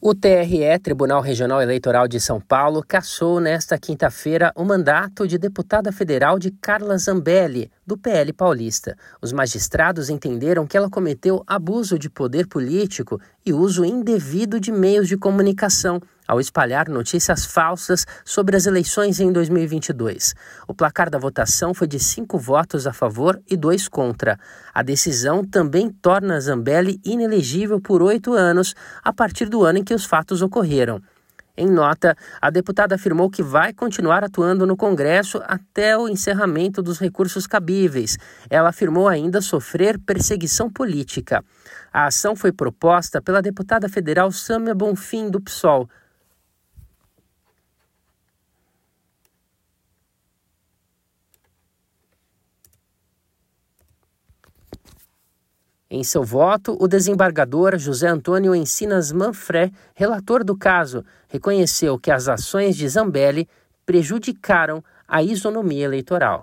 O TRE, Tribunal Regional Eleitoral de São Paulo, cassou nesta quinta-feira o mandato de deputada federal de Carla Zambelli, do PL paulista. Os magistrados entenderam que ela cometeu abuso de poder político e uso indevido de meios de comunicação ao espalhar notícias falsas sobre as eleições em 2022. O placar da votação foi de 5 votos a favor e 2 contra. A decisão também torna Zambelli inelegível por 8 anos, a partir do ano em que os fatos ocorreram. Em nota, a deputada afirmou que vai continuar atuando no Congresso até o encerramento dos recursos cabíveis. Ela afirmou ainda sofrer perseguição política. A ação foi proposta pela deputada federal Sâmia Bonfim, do PSOL. Em seu voto, o desembargador José Antônio Encinas Manfré, relator do caso, reconheceu que as ações de Zambelli prejudicaram a isonomia eleitoral.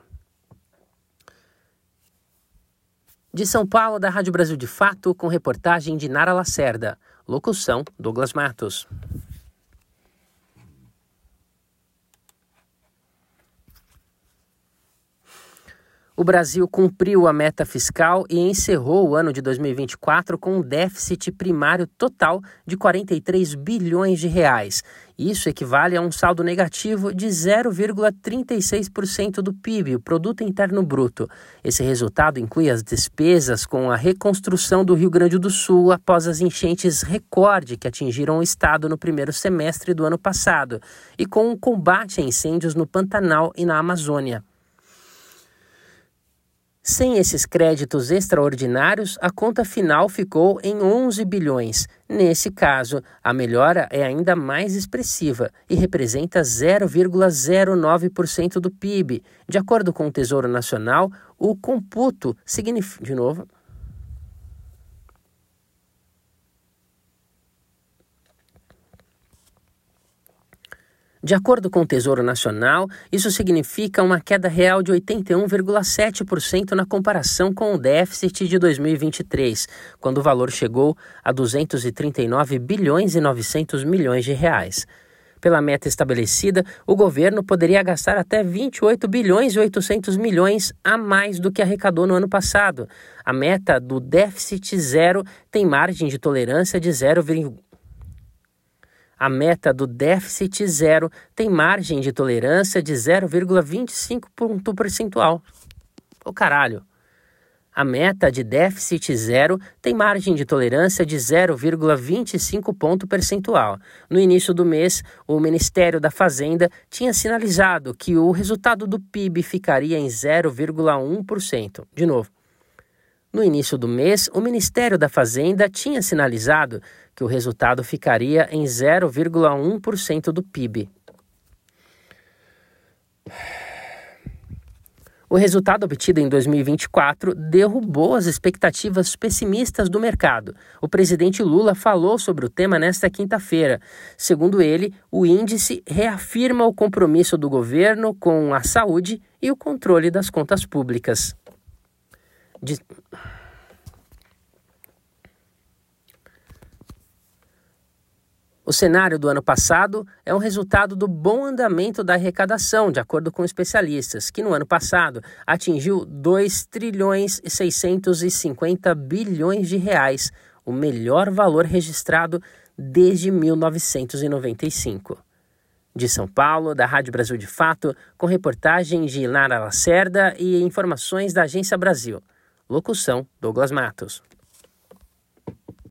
De São Paulo, da Rádio Brasil de Fato, com reportagem de Nara Lacerda. Locução, Douglas Matos. O Brasil cumpriu a meta fiscal e encerrou o ano de 2024 com um déficit primário total de 43 bilhões de reais. Isso equivale a um saldo negativo de 0,36% do PIB, o Produto Interno Bruto. Esse resultado inclui as despesas com a reconstrução do Rio Grande do Sul após as enchentes recorde que atingiram o estado no primeiro semestre do ano passado e com o combate a incêndios no Pantanal e na Amazônia. Sem esses créditos extraordinários, a conta final ficou em 11 bilhões. Nesse caso, a melhora é ainda mais expressiva e representa 0,09% do PIB. De acordo com o Tesouro Nacional, o computo significa... De acordo com o Tesouro Nacional, isso significa uma queda real de 81,7% na comparação com o déficit de 2023, quando o valor chegou a 239 bilhões e 900 milhões de reais. Pela meta estabelecida, o governo poderia gastar até 28 bilhões e 800 milhões a mais do que arrecadou no ano passado. A meta do déficit zero tem margem de tolerância de 0,25%. A meta do déficit zero tem margem de tolerância de 0,25 ponto percentual. A meta de déficit zero tem margem de tolerância de 0,25 ponto percentual. No início do mês, o Ministério da Fazenda tinha sinalizado que o resultado do PIB ficaria em 0,1%. No início do mês, o Ministério da Fazenda tinha sinalizado que o resultado ficaria em 0,1% do PIB. O resultado obtido em 2024 derrubou as expectativas pessimistas do mercado. O presidente Lula falou sobre o tema nesta quinta-feira. Segundo ele, o índice reafirma o compromisso do governo com a saúde e o controle das contas públicas. O cenário do ano passado é um resultado do bom andamento da arrecadação, de acordo com especialistas, que no ano passado atingiu 2 trilhões e 650 bilhões de reais, o melhor valor registrado desde 1995. De São Paulo, da Rádio Brasil de Fato, com reportagem de Nara Lacerda e informações da Agência Brasil. Locução, Douglas Matos.